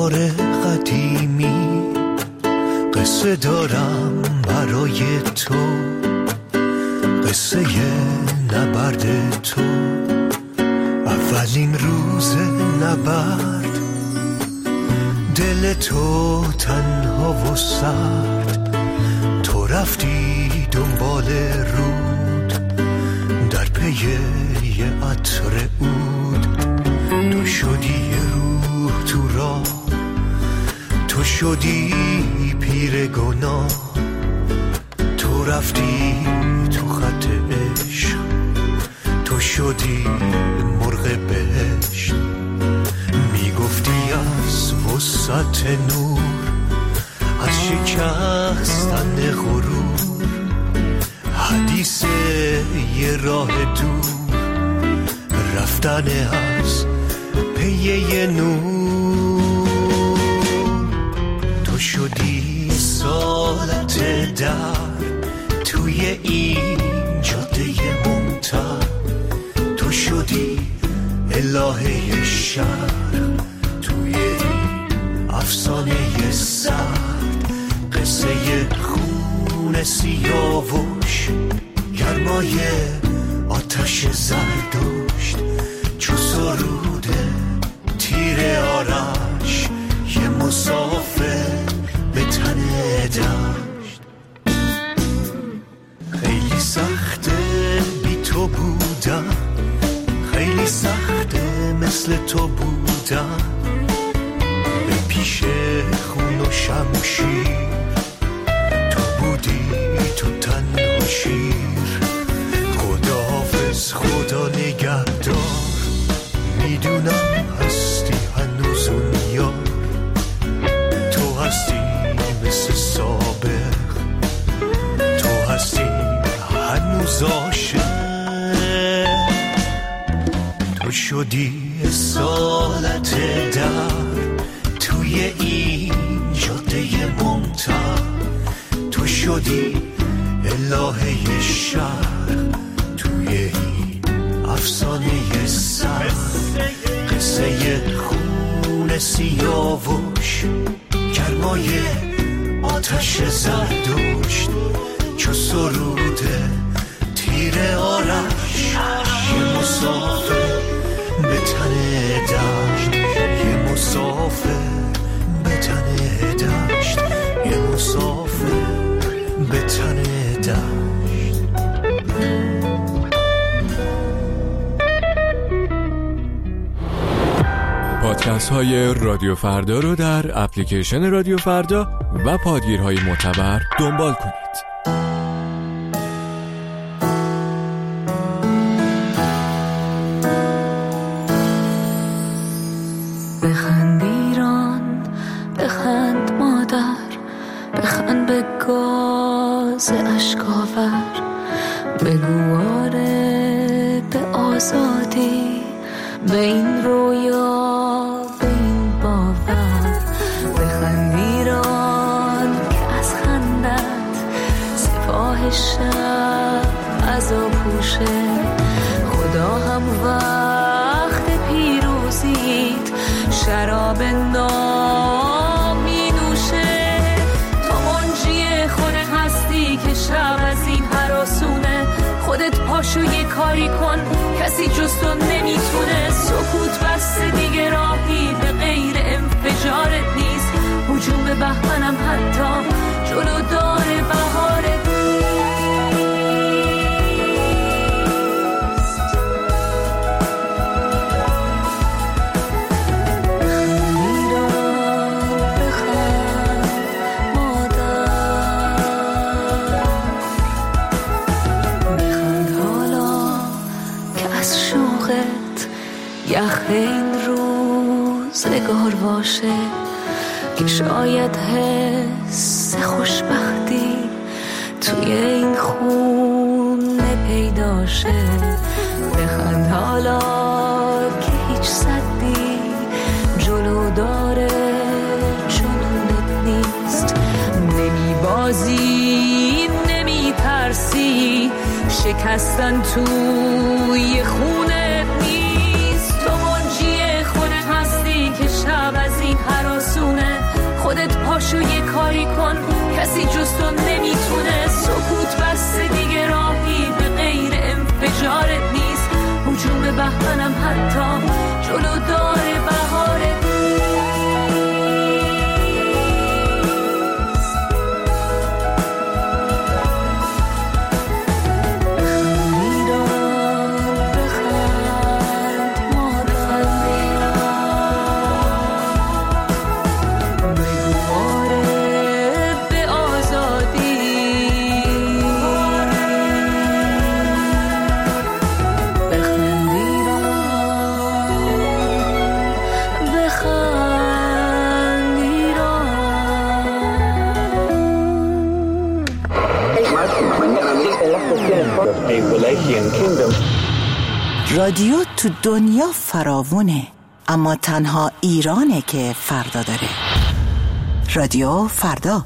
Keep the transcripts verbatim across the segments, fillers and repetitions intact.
یار قدیمی، قصه دارم برای تو، قصه نبرد تو. اولین روز نبرد، دل تو تنها و سرد، تو رفتی دنبال رود در پی یه عطر عود. تو شدی یه روح تو راه، تو شدی پیر گناه، تو رفتی تو خط عشق، تو شدی مرغ بهشت. میگفتی از وسعت نور، از شکستن غرور، حدیث یه راه دور، رفتن از پی یه نور. تو شدی سالت در توی این جاده ممتد، تو شدی الهه شهر توی این افسانه سرد. قصه خون سیاوش، گرمای آتش زردشت، چو سروده تیر آرش، یه مسافر به تن دشت. خیلی سخته بی تو بودم، خیلی سخته مثل تو بودم، به پیش خون و شمشیر، تو بودی تو تن و شیر. خداحافظ خدا نگهدار، میدونم هستی هنوز اون یار، تو هستی مثل سابق، تو هستی هنوز عاشق. تو شدی سالت در توی این جاده ممتد، تو شدی الهه شهر توی این افسانه سر. قصه خون سیاوش، گرمای آتش زردشت، چو سروده تیر آرش، یه مسافر به تن دشت، یه مسافر به تن دشت، یه مسافر به تن دشت. پادکست های رادیو فردا رو در اپلیکیشن رادیو فردا و پادگیرهای معتبر دنبال کنید. بخند ایران، بخند مادر، بخند به گاز اشکاور، بگو آره به آزادی، به این رویا، به این باور. بخند ایران که از خندت سپاه شب عذاب پوشه، خدا هم وقت پیروزیت شراب نام می نوشه. تو منجی خودت هستی که شب از این هراسونه، خودت پاشو یه کاری کن، کسی جز تو نمیتونه. سکوت بسته دیگه راهی به غیر انفجارت نیست، هجوم به بهمنم حتی جلو داره بهارت یخ این روزگار باشه که شاید حس خوشبختی توی این خونه پیدا شه. بخند حالا که هیچ صدی جلو داره جنونت نیست، نمی بازی نمی ترسی، شکستن توی خونت نیست. تو منجی خودت هستی که شب از این هراسون خودت پاشو یه کاری کن، کسی جز تو نمیتونه. سکوت بسته دیگه راهی به غیر انفجارت نیست. هجوم بهمنم حتی جلو داره بهارت رادیو تو دنیا فراوونه، اما تنها ایرانه که فردا داره. رادیو فردا.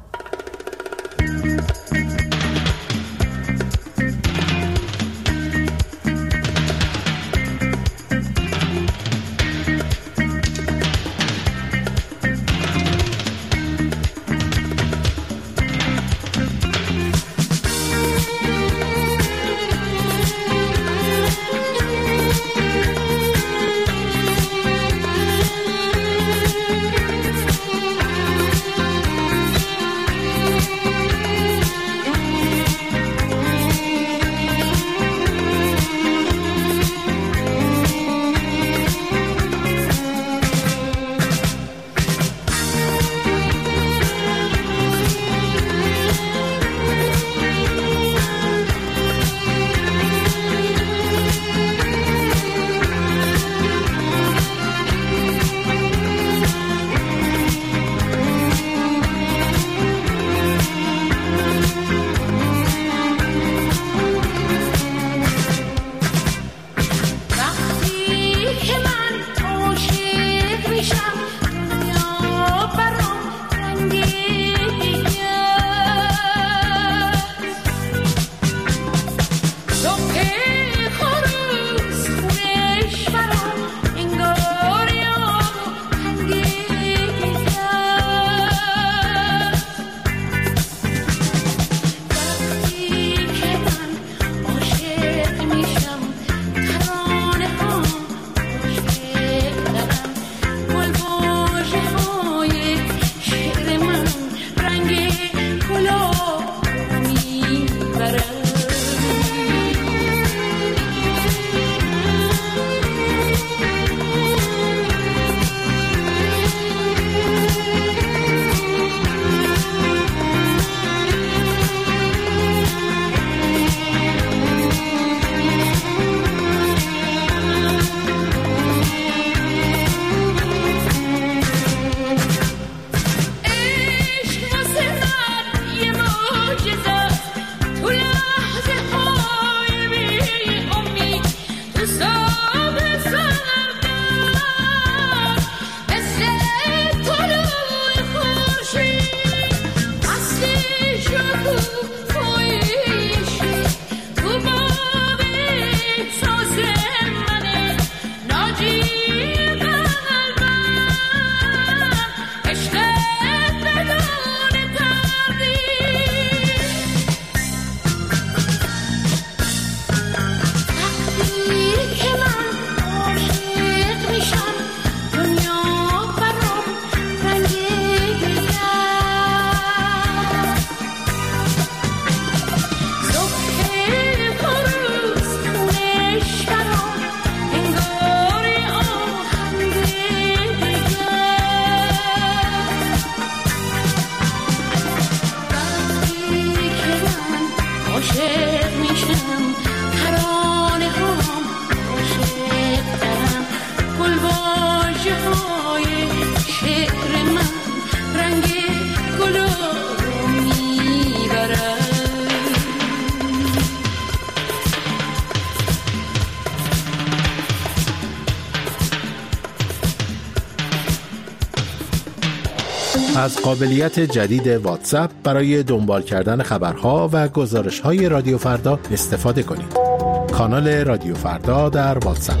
از قابلیت جدید واتساپ برای دنبال کردن خبرها و گزارش‌های رادیو فردا استفاده کنید. کانال رادیو فردا در واتساپ.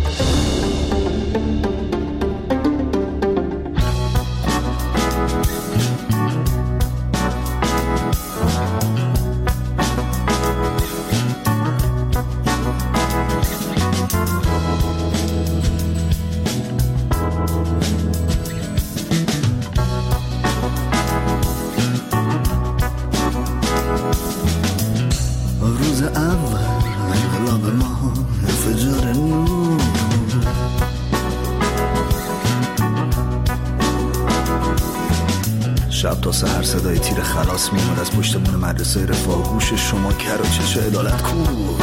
شب تا سحر صدای تیر خلاص میاد از پشتمون مدرسه رفاه. گوش شما کر و چش عدالت کو.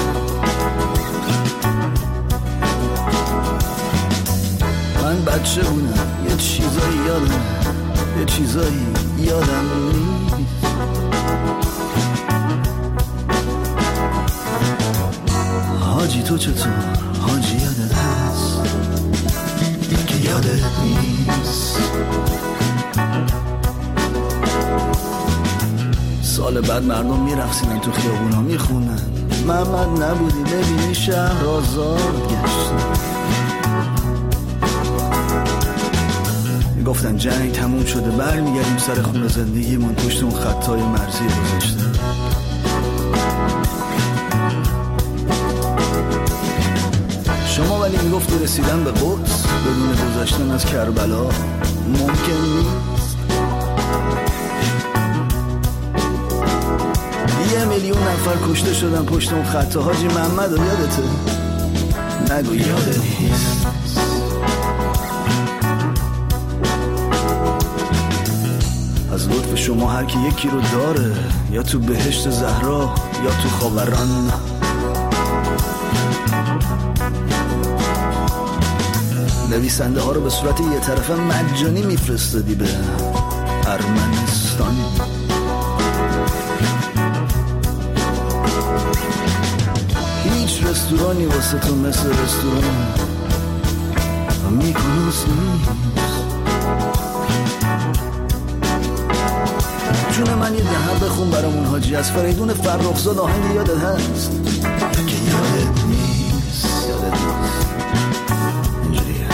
من بچه بودم یه چیزایی یادم یه چیزایی یادم نیست. حاجی تو چطور؟ حاجی یادت هست که یادت نیست. سال بعد مردم میرقصیدن تو خیابونا میخونن محمد نبودی ببینی شهر آزاد گشت. گفتن جنگ تموم شده برمیگردیم سر خونه زندگیمون پشت اون خطای مرزی گذاشته. شما ولی میگفتی رسیدن به قدس بدون گذشتن از کربلا ممکن نیست. یه میلیون نفر کشته شدن پشت اون خط. حاجی محمد رو یادته؟ نگو یادت نیست. از لطف شما هر کی یکی رو داره، یا تو بهشت زهرا یا تو خاوران. نویسنده ها رو به صورت یه طرفه مجانی میفرستادی به ارمنستان. هیچ رستورانی واسه تو مثل رستوران میکنوس نیست. جون من یه دهن بخون برامون حاجی از فریدون فرخزاد آهنگ یادت هست که یادت نیست. یادت نیست اینجوریه.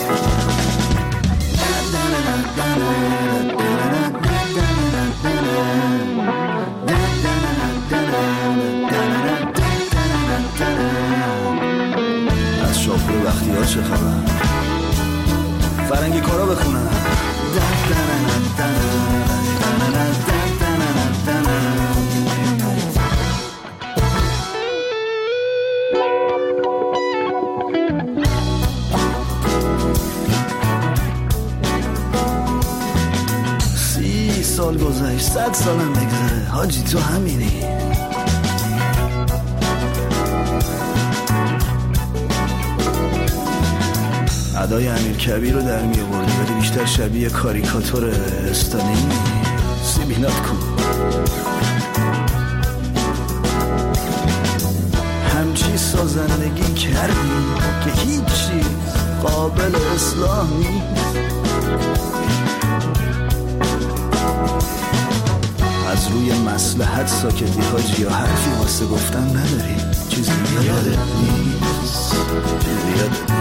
از شاپور وقتی ها چه خبر؟ فرنگی کارا بخونن. سی سال گذشت، صد سالم بگذره حاجی تو همینی. ادای امیر کبیر رو در می آوردی ولی بیشتر شبیه کاریکاتور استالینی. سیبیلات کن. همچی سازندگی کردی که هیچ چیز قابل اصلاح نیست. از روی مصلحت ساکتی حاجی یا حرفی واسه گفتن نداری. چیزی یادت نیست. چیزی یادت نیست.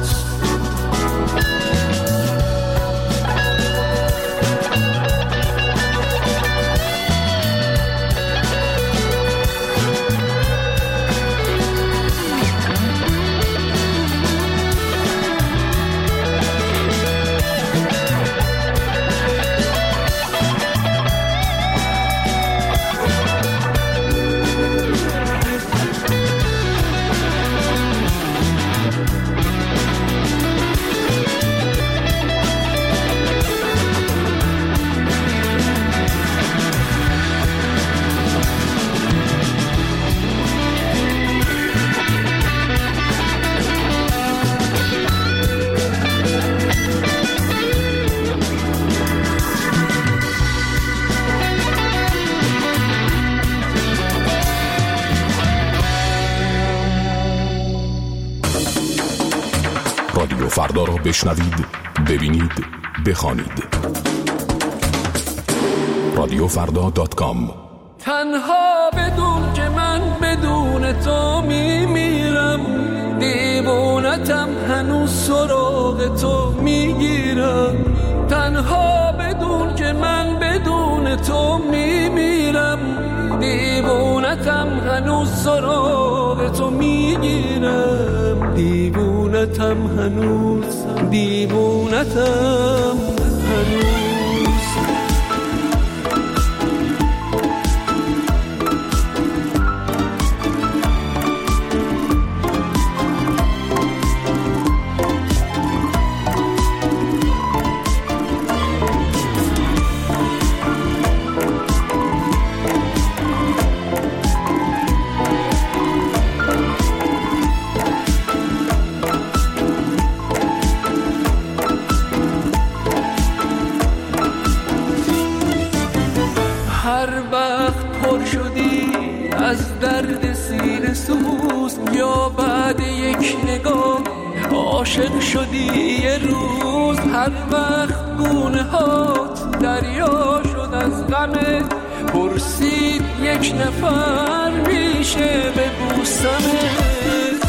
رادیو فردا را بشنوید، ببینید، بخوانید. رادیو فردا دات کام. تنها بدون که من بدون تو میمیرم، دیوونتم هنوز سراغ تو میگیرم. تنها بدون که من بدون تو میمیرم، دیوونتم هنوز سراغ تو میگیرم. دیوونتم هنوز دیوونتم هنوز. بیمار شدی از درد سینه سوز، یا بعد یک نگاه عاشق شدی یه روز. هر وقت گونه هات دریا شد از غمت، پرسید یک نفر میشه ببوسمت.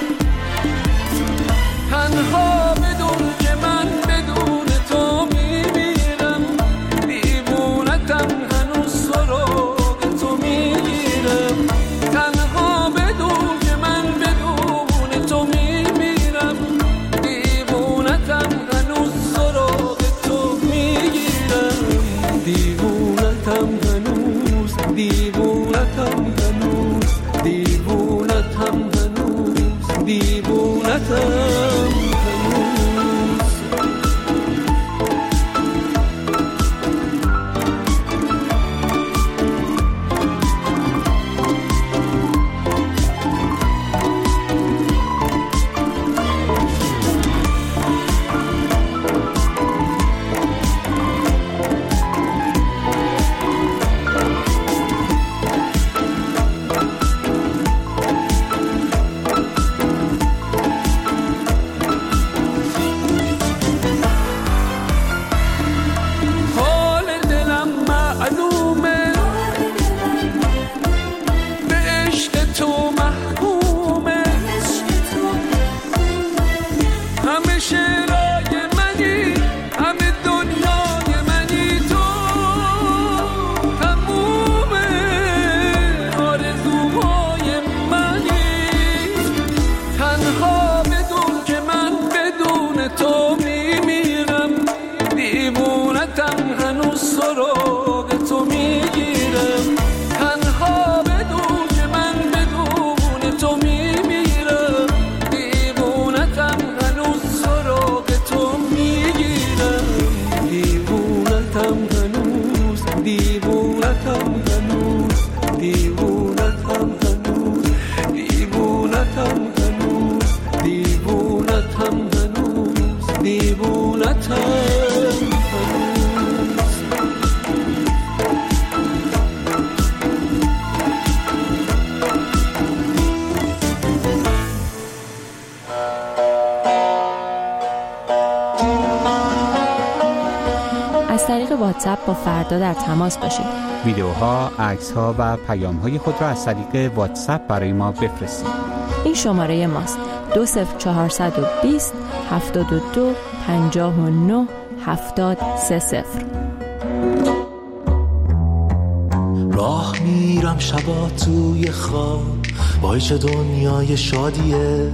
تنها بدون که من بدون تو میمیرم، دیوونتم هنوز سراغ تو میگیرم. تنها بدون که من بدون تو میمیرم، دیوونتم هنوز سراغ تو میگیرم. دیوونتم هنوز، دیوونتم هنوز، دیوونتم هنوز، دیوونتم. از طریق واتساپ با فردا در تماس باشید. ویدیوها، عکس‌ها و پیام‌های خود را از طریق واتساپ برای ما بفرستید. این شماره ماست: دو صفر چهارصد و بیست هفتاد و دو پنجاه و نه هفتاد سه صفر. راه میرم شبا توی خواب، وای چه دنیای شادیه.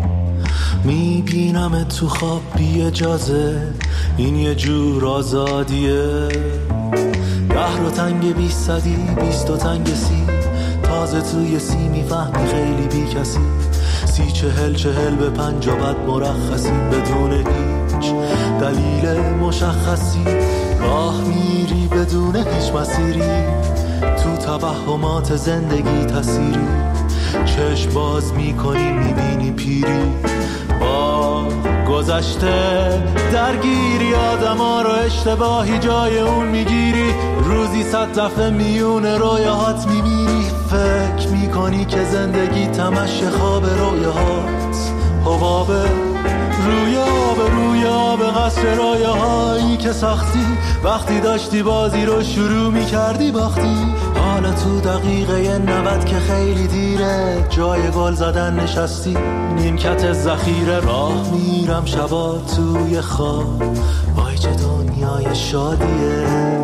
میبینم تو خواب بی اجازه، این یه جور آزادیه. ده رو تنگ بی صدی، بیست و تنگ سی، تازه توی سی میفهمی خیلی بی کسی. سی چهل چهل به پنج و بعد مرخصی، بدون هیچ دلیل مشخصی. راه میری بدون هیچ مسیری، تو توهمات زندگی تسیری. چشم باز میکنی میبینی پیری، با گذشته درگیری. آدم ها رو اشتباهی جای اون میگیری، روزی صد دفعه میون رویاهات میمیری. فکر میکنی که زندگی تمش خواب رویاهات، حباب روی آب روی آب قصر رویاهایی که ساختی. وقتی داشتی بازی رو شروع میکردی باختی. حالا تو دقیقه نود که خیلی دیره، جای گل زدن نشستی نیمکت ذخیره. راه میرم شبا توی خواب، وای چه دنیای شادیه.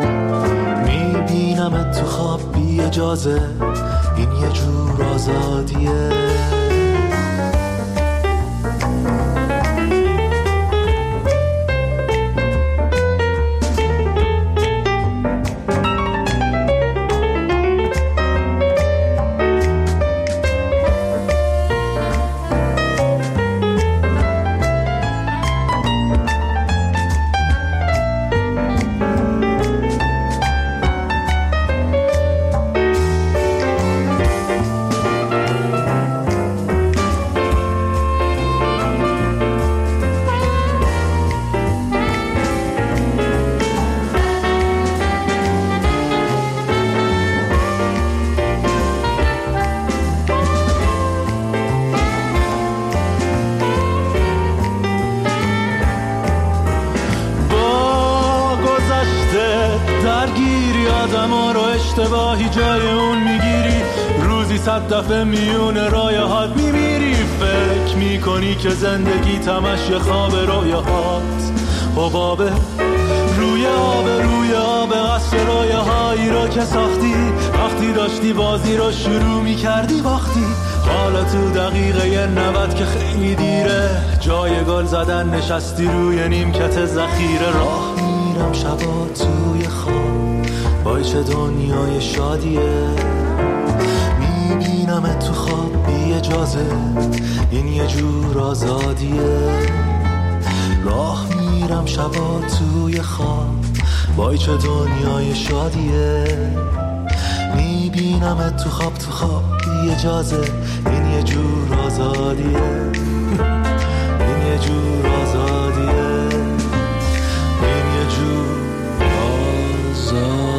میبینم تو خواب بی اجازه، این یه جور آزادیه. درگیری آدم ها رو اشتباهی جای اون میگیری، روزی صد دفعه میونه رایهات میمیری. فکر میکنی که زندگی تمش یه خواب رویاهات، حبابه روی آب روی آب قصر رایه هایی رو که ساختی، وقتی داشتی بازی رو شروع میکردی باختی. حالا تو دقیقه نود که خیلی دیره، جای گل زدن نشستی روی نیمکت ذخیره. راه میرم شبا توی خواب، وای چه دنیای شادیه، میبینم تو خواب بی اجازه، این یه جور آزادیه. راه میرم شبا توی خواب، وای چه دنیای شادیه، میبینم تو خواب تو خواب بی اجازه، این یه جور آزادیه، این یه جور آزادیه، این یه جور آزادیه.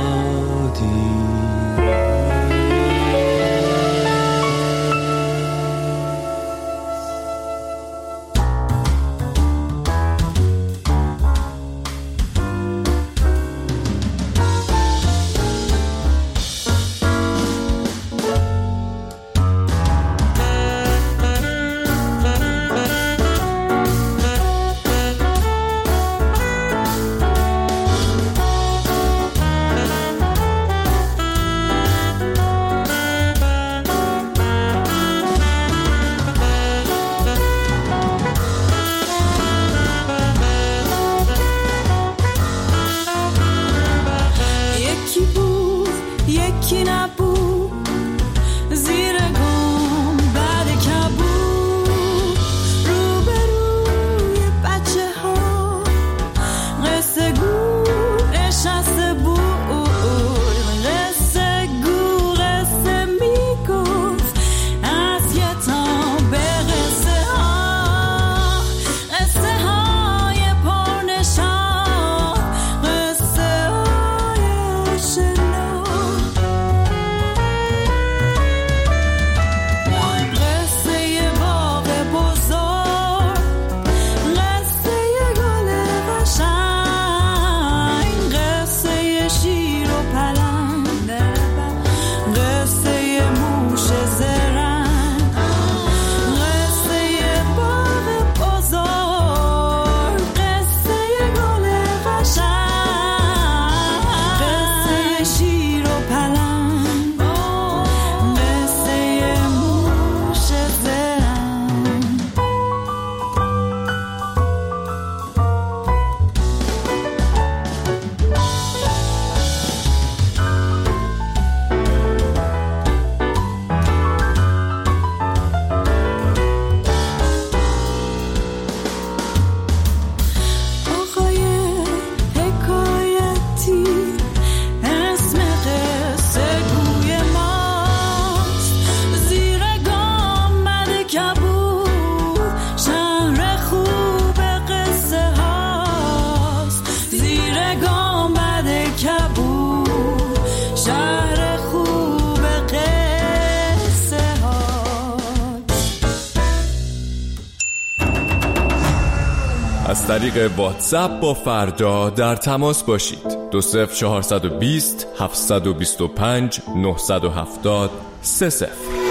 از طریق واتساپ با فردا در تماس باشید. دو صفر چهارصد و بیست هفتصد و بیست و پنج نهصد و هفتاد سه صفر.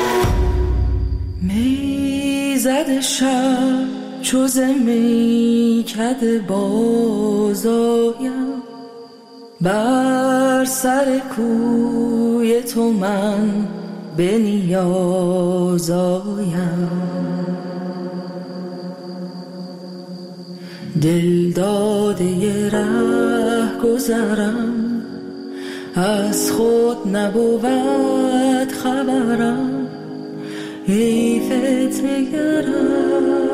میزد شب چوز میکد بازایم، بر سر کوی تو من به نیازایم. دل داده ره گذرم، از خود نبود خبرم، حیفت نگرم.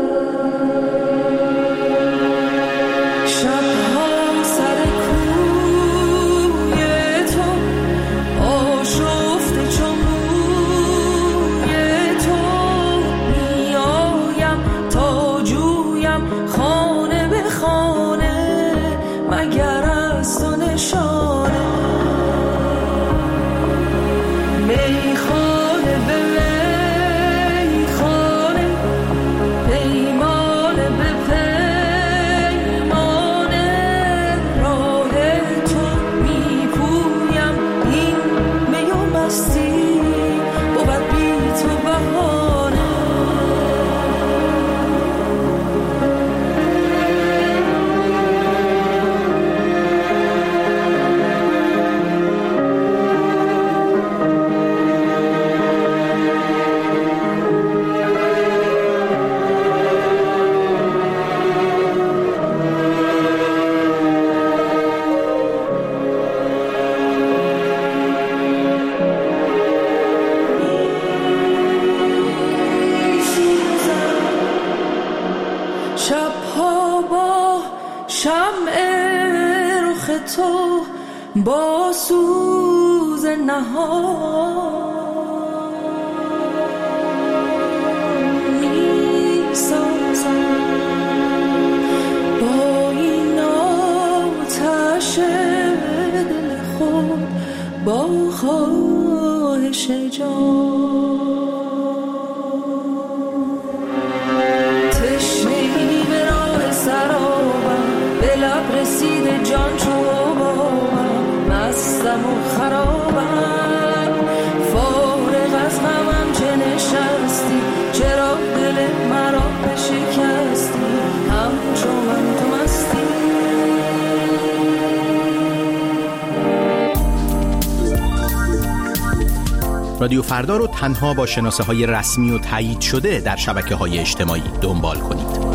شبها سر کوی تو آشفته چو موی تو میایم تا جویم خانه به خانه، مگر از تو نشانه میخانه به میخانه، پیمانه به پیمانه، با سوز نهان می سازم، با این آتش دل خود، با خواهش جان. تشنه‌ای به راه سرابم، به لب رسیده جان چوبابم، مستم و خرابم، فارغ از غمم چه نشستی، چرا دل مرا بشکستی، همچو من تو مستی. رادیو فردا رو تنها با شناسه های رسمی و تایید شده در شبکه های اجتماعی دنبال کنید.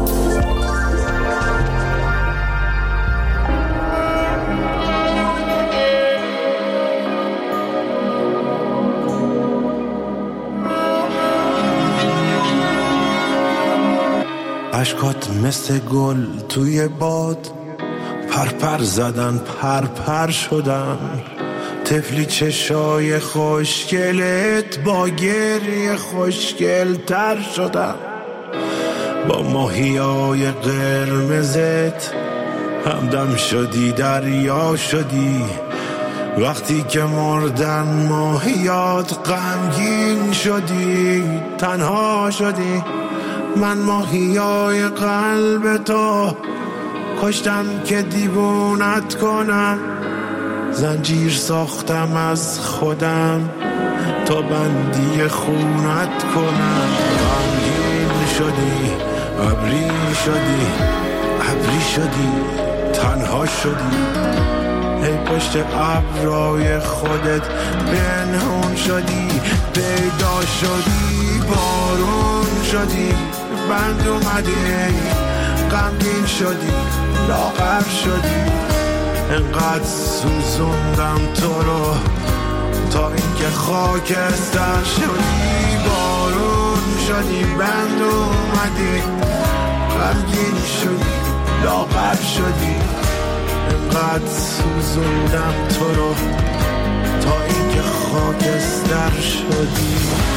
اشکات مثل گل توی باد، پرپر زدن پرپر شدن، طفلی چشای خوشگلت با گریه خوشگل تر شدن، با ماهیای قرمزت همدم شدی دریا شدی، وقتی که مردن ماهیات غمگین شدی تنها شدی. من ماهیای قلب تو کشتم که دیوونت کنم، زنجیر ساختم از خودم تا بندی خونت کنم. غمگین شدی ابری شدی ابری شدی تنها شدی، ای پشت ابرای خودت پنهون شدی، پیدا شدی بارون شدی، بند اومدی غمگین شدی لاغر شدی. انقدر سوزوندم تو رو تا اینکه خاکستر شدی، بارون شدی بند اومدی غمگین شدی لاغر شدی. انقدر سوزوندم تو رو تا اینکه خاکستر شدی.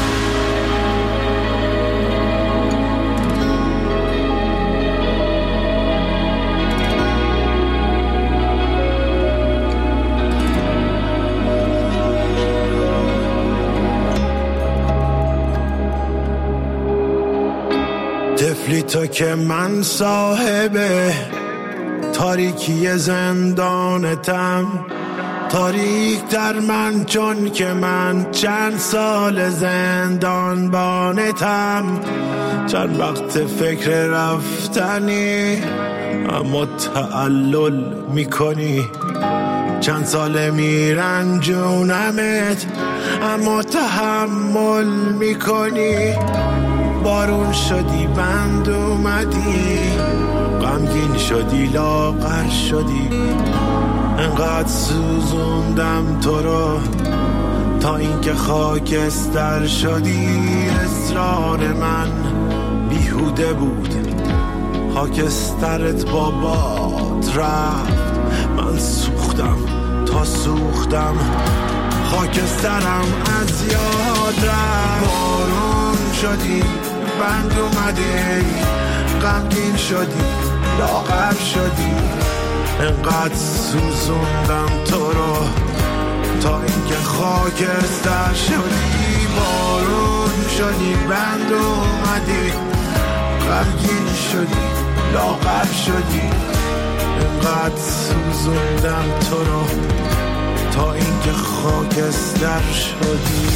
طفلی تو که من صاحبه تاریکی زندانتم، تاریک در من چون که من چند سال زندان بانتم. چند وقت فکر رفتنی اما تعلل میکنی، چند سال میرنجونمت اما تحمل میکنی. بارون شدی بند اومدی غمگین شدی لاغر شدی. انقدر سوزوندم تو رو تا اینکه خاکستر شدی. اصرار من بیهوده بود، خاکسترت با باد رفت. من سوختم تا سوختم، خاکسترم از یاد رفت. بارون شدی بند اومدی غمگین شدی لاغر شدی. انقدر سوزوندم تو رو تا اینکه خاکستر شدی. بارون شدی بند اومدی غمگین شدی لاغر شدی. انقدر سوزوندم تو رو تا اینکه خاکستر شدی.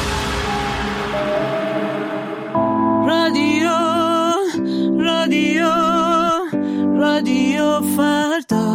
رادیو رادیو رادیو فردا.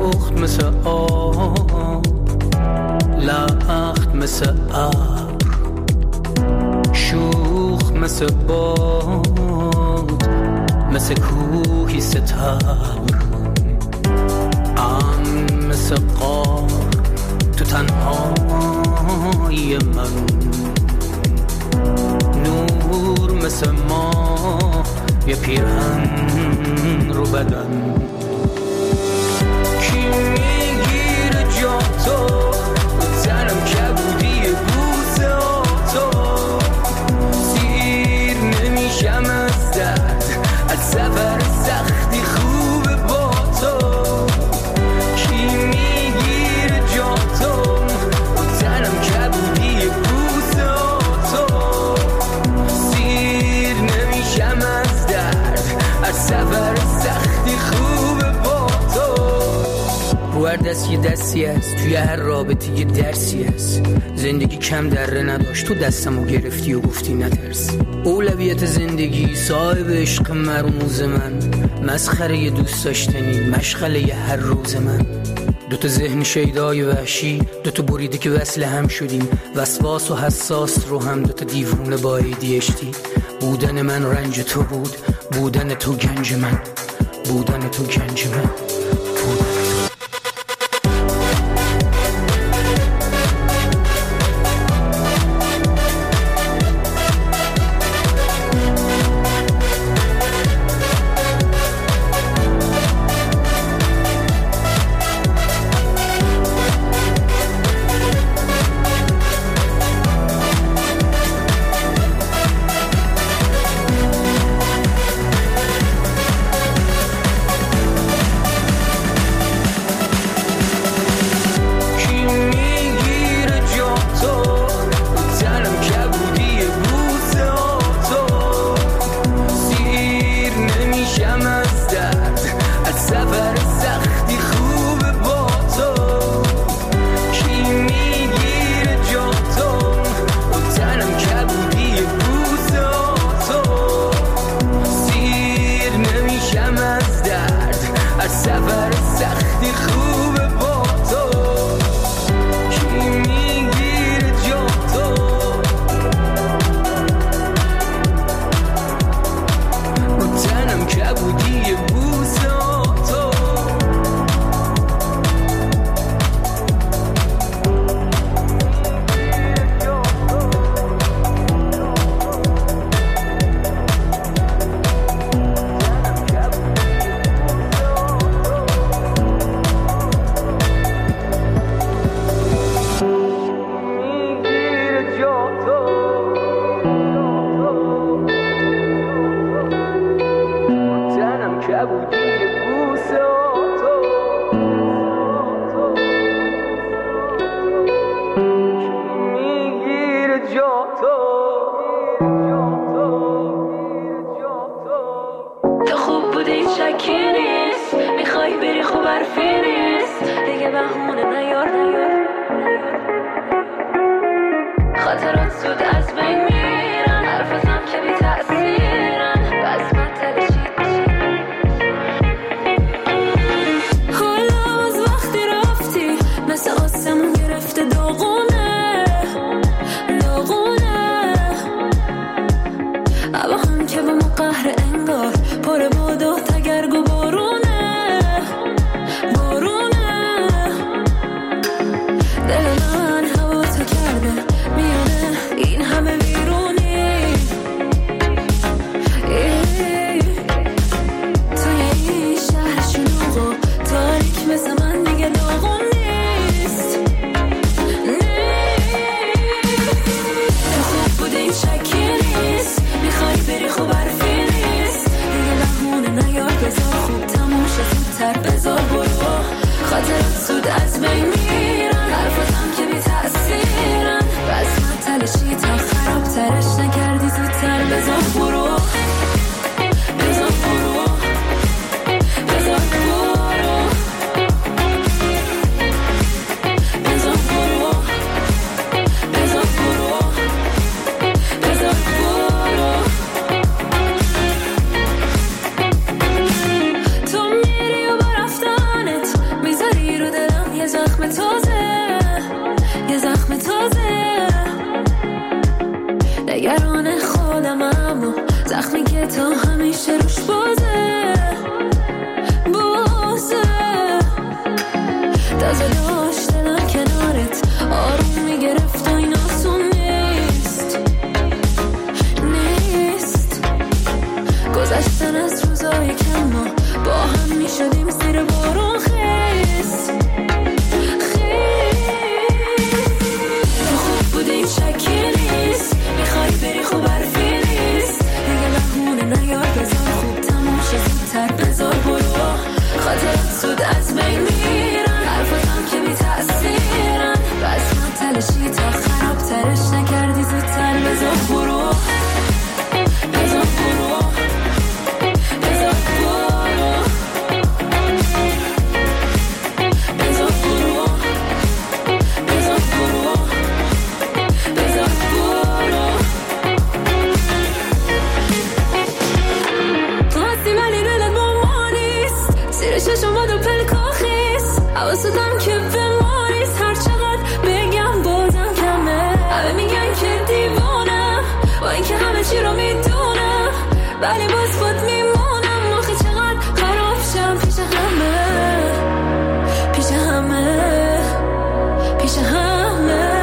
لخت مثل آب، لخت مثل ابر، شوخ مثل باد، مثل کوهی ستبر، ام مثل قار تو تنهای من، نور مثل ماه یه پیرهن رو بدن. کی میگیره جا تو تنم کبودی بوسه تو، سیر نمیشم از درد، از سفر سختی خوبه با تو. کی میگیره جا تو تنم کبودی بوسه تو، سیر نمیشم از درد، از سفر سختی خوبه با تو. رو هر دست یه دستی هست، توی هر رابطه یه درسی هست. زندگی کم دره نداشت، تو دستمو گرفتی و گفتی نترس. اولویت زندگی صاحب عشق مرموز من، مسخره ی دوست داشتنی مشغله ی هر روز من. دوتا ذهن شیدای وحشی، دوتا بریده که وصل هم شدیم، وسواس و حساس رو هم دوتا دیوونه با ایدیشتی. بودن من رنج تو بود، بودن تو گنج من، بودن تو گنج من، بودن تو. تو میری و برفتم که تا همیشه روش بازه بازه تازه داشت دلم کنارت آروم میگرفت و این آسون نیست نیست گذشتن از روزای کم ما با هم میشدیم زیر بارون خیس این شکی نیست میخوای بری خوب حرفی نیست دیگه بهونه نیار بذار خوب تموم شه زودتر بذار برو خاطرات زود از بین میرن حرفاتم که بی تأثیرن بس من تلشی تا خراب ترش نکردی زودتر بذار برو بذار برو بذار برو بذار برو بذار برو چشم و دو پلکاخیست حواستم که بمانیست هر چقدر بگم بازم کمه همه میگن که دیوانم با این که همه چی رو میدونم ولی باز بود میمونم آخه چقدر خراب شم پیش همه پیش همه پیش همه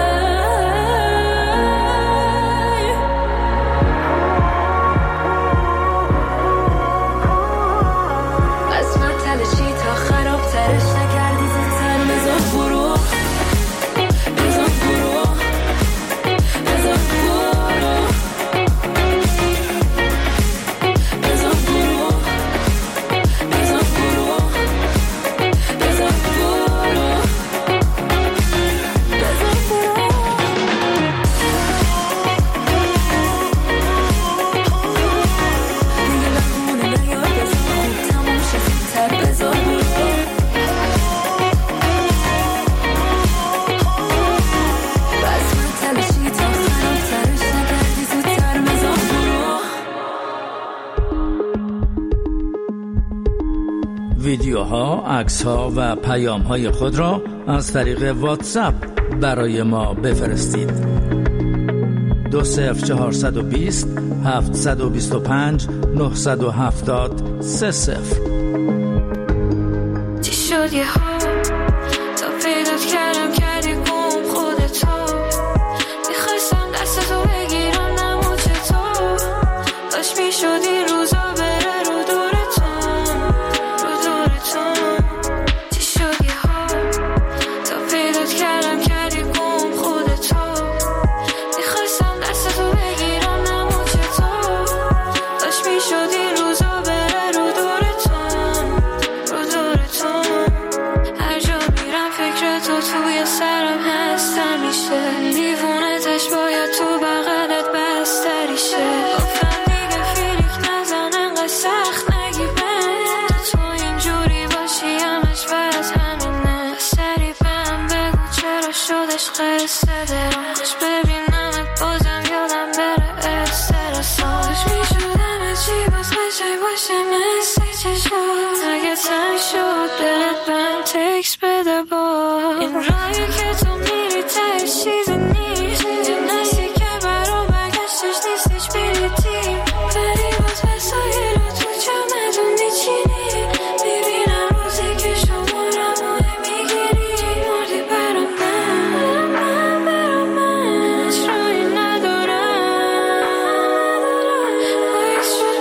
ویدیوها، عکس‌ها و پیام‌های خود را از طریق واتساپ برای ما بفرستید. دو صفر چهارصد و بیست هفتصد و بیست و پنج نهصد و هفتاد سه صفر. چی شد یه ها تا پیدات کردم کردی گم خودتو میخواستم دستتو بگیرم نمو چطور داشت میشدی روزا بره رو دورتون رو دورتون چی شد یه ها تا پیدات کردم کردی گم خودتو میخواستم دستتو بگیرم نمو چطور داشت میشدی روزا بره رو دورتون رو دورتون هر جا میرم فکر تو توی سرم هست همیشه دیوونه تش باید تو بغلت بستری شه گفتم دیگه فیلیک نزن انقدر سخت نگی بند تو اینجوری باشی همش برات همینه سری بهم بگو چرا شدش قصه دارم خوش ببینمت بازم یادم بره استرساش میشودم چی باز قشنگ باشه مثل چشم اگه تنگ شد دلت بهم تکس بده با این راهی که تو میری ته چیزی نیست یه نسی که برا برگشتش نیستش بلیتی بری باز وسایل و تو چمدون میچینی میبینم روزی که شمارم و میگیری مردی برام من من برام من هیچ راهی ندارم باید شد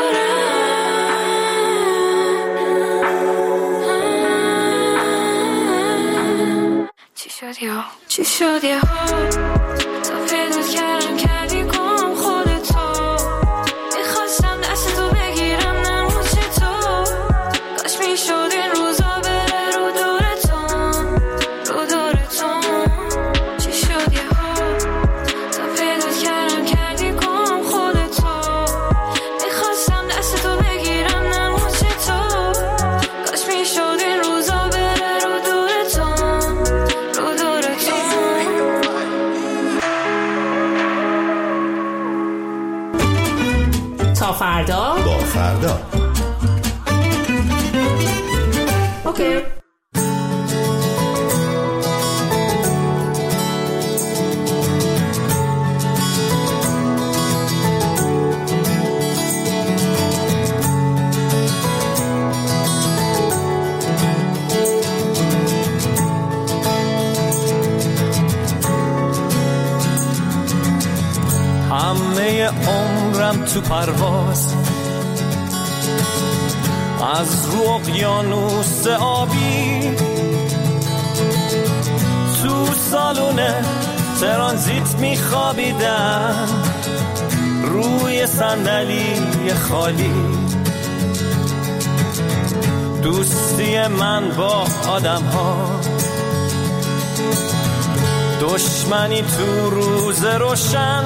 بهارم چی شد یا چی شد یه ها تا پیدات کردم کردی گم خودتو میخواستم دستتو بگیرم نمو چطور کاش میشد این روزا بره رو دورتون رو دورتون چی شد یه ها تا پیدات کردم کردی گم خودتو میخواستم دستتو بگیرم نمو چطور کاش میشد این روزا بره رو دورتون رو دورتون تا فردا با فردا اوکی برم تو پرواز، از رو اقیانوس آبی تو سالون ترانزیت میخوابیدم روی صندلی خالی. دوستی من با آدم ها، دشمنی تو روز روشن،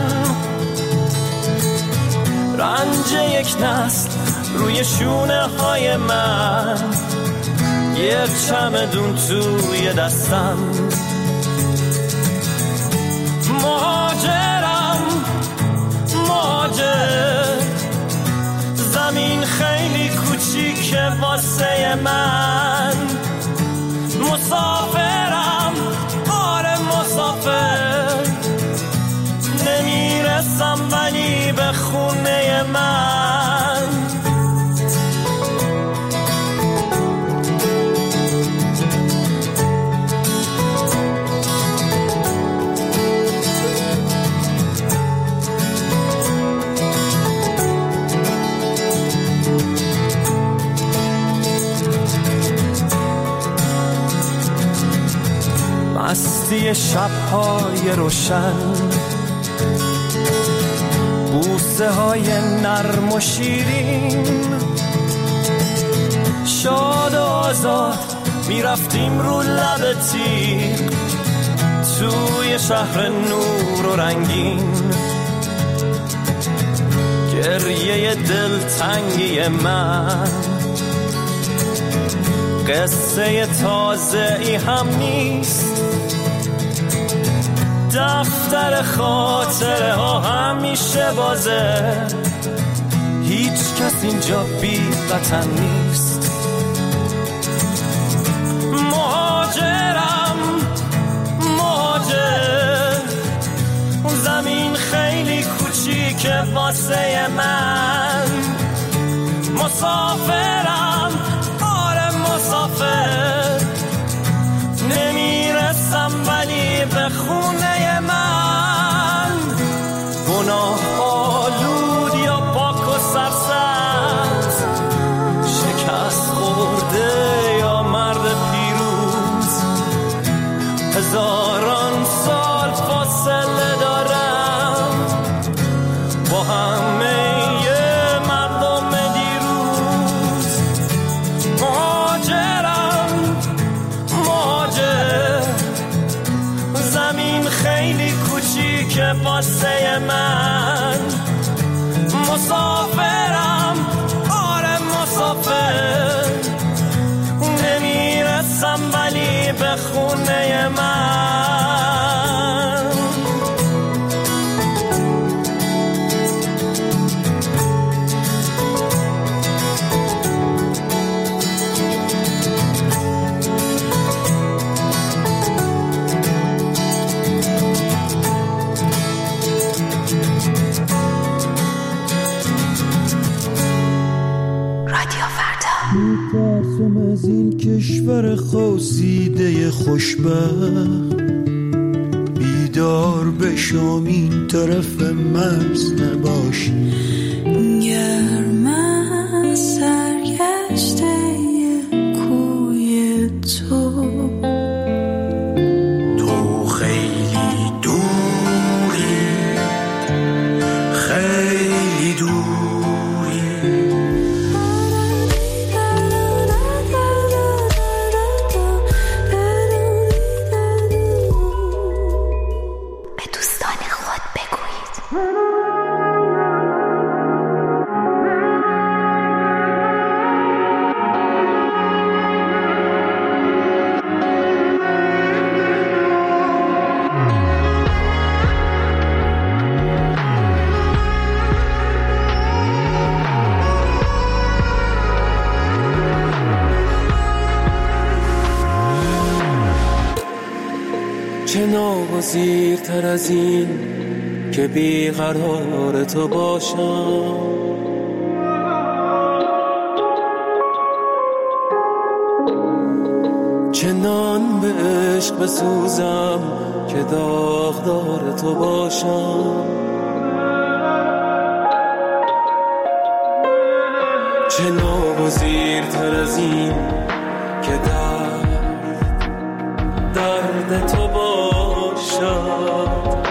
رنج یک نسل روی شونه های من، یک چمدون توی دستم. مهاجرم مهاجر، زمین خیلی کوچیکه واسه من. مسافرم آره مسافر، نمیرسم ولی به خونه من. مستی شب‌های روشن، بوسه های نرم و شیرین، شاد و آزاد میرفتیم رو لب تیغ توی شهر نور و رنگین. گریه دلتنگی من قصه تازه ای هم نیست، دفتر خاطره ها همیشه بازه، هیچ کس اینجا بی وطن نیست. مهاجرم مهاجر، زمین خیلی کوچیکه واسه من. مسافرم آره مسافر، نمیرسم ولی به خونه من. گناه آلود یا پاک و سرسبز، شکست خورده یا مرد پیروز، هزاران سال فاصله دارم با همه مردم دیروز. مهاجرم مهاجر، زمین خیلی کوچیکه واسه من. مسافرم آره مسافر، نمیرسم ولی به خونه من. میترسم از این کشور خواسیده خوشبخت، بیدار بشم این طرف مرز نباشی. گرم سرگشته کوی تو، تو خیلی دوری خیلی دوری. چه ناگزیرتر از این که بیقرار تو باشم، چنان به عشق بسوزم که داغدار تو باشم. ناگزیرتر از این که درد درد تو باشد،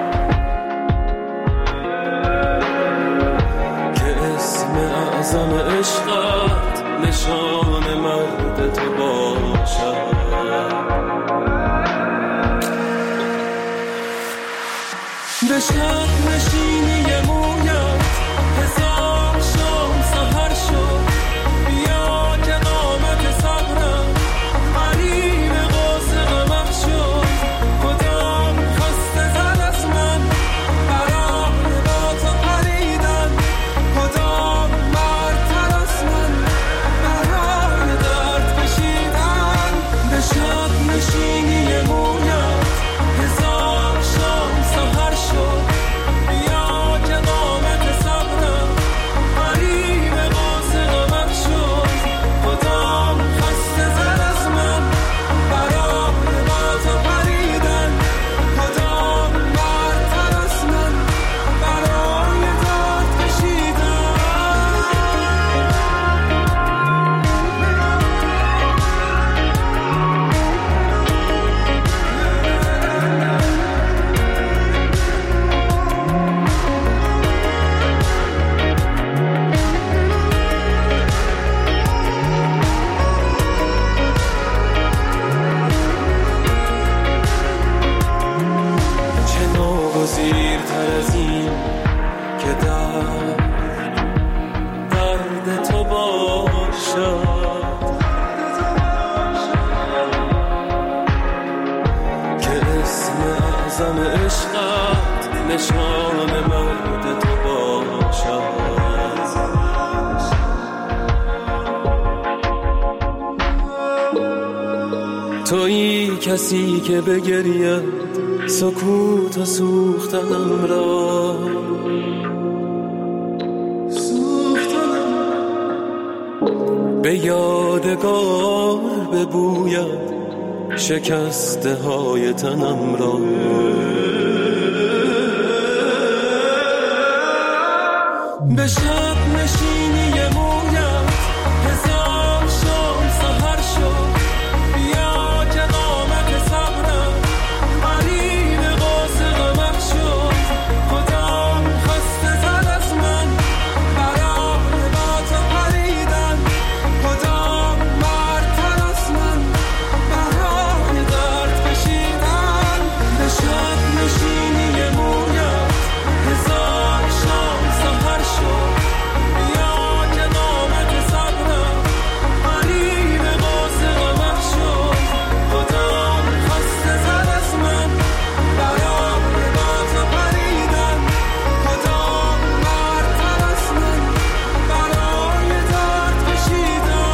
که اسم اعظم عشقت نشان مرد تو باشد. به شب نشینی مویت هزار شام سحر شد، بیا که قامت صبرم قریب قاس غمت شد. کدام خسته زد از من برای با تو پریدن، کدام مرتر از من برای درد کشیدن. به شب نشینی مویت هزار شام سحر شد، بیا که قامت صبرم قریب قاس غمت شد. کدام خسته زد از من برای با تو پریدن، کدام برتر از من برای درد کشیدن. چه ناگزیرتر از این که درد درد تو باشد، که اسم اعظم عشقت نشان مرد تو باشد. تویی کسی که بگرید سکوت و سوختنم را، به یادگار ببوید شکسته های تنم را. به شب نشینی مویت هزار شام سحر شد، بیا که قامت صبرم قریب قاس غمت شد. کدام خسته زد از من برای با تو پریدن، کدام مرتر از من برای درد کشیدن. به شب نشینی مویت هزار شام سحر شد، بیا که قامت صبرم قریب قاس غمت شد. کدام خسته زد از من برای با تو پریدن، کدام مرتر از من برای درد کشیدن.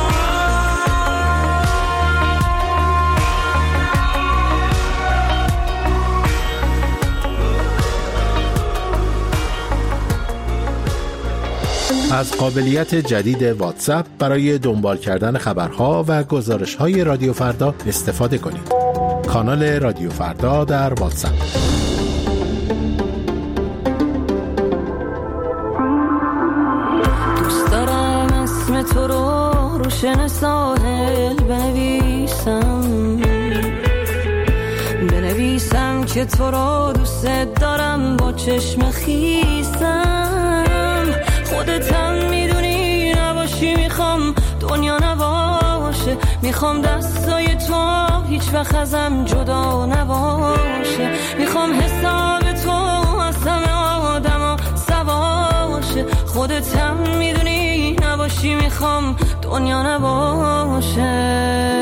از قابلیت جدید واتساپ برای دنبال کردن خبرها و گزارش‌های رادیو فردا استفاده کنید. کانال رادیو فردا در واتساپ. دوست دارم اسم تو رو روشن ساحل بنویسم، بنویسم که تو رو دوست دارم با چشم خیسم. خودتم میدونی نباشی میخوام دنیا نباشه، میخوام دستای تو هیچ وقت ازم جدا نباشه، میخوام حساب تو از همه آدم سواشه. خودتم میدونی نباشی میخوام دنیا نباشه.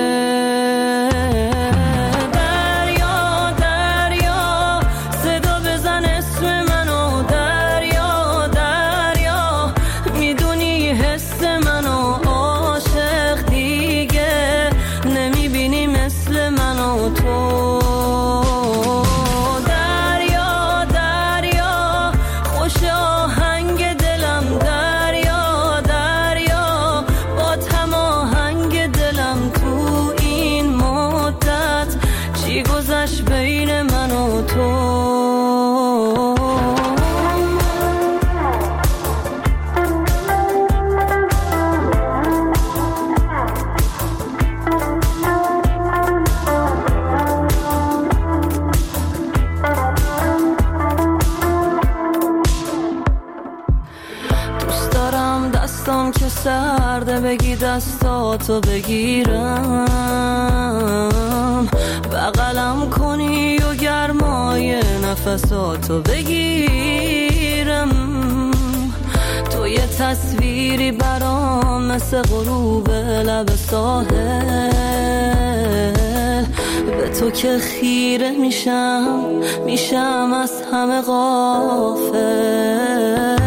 بین من و تو بگی دستاتو بگیرم، بغلم کنی و گرمای نفساتو بگیرم. تو یه تصویری برام مثل غروب لب ساحل، به تو که خیره میشم میشم از همه غافل.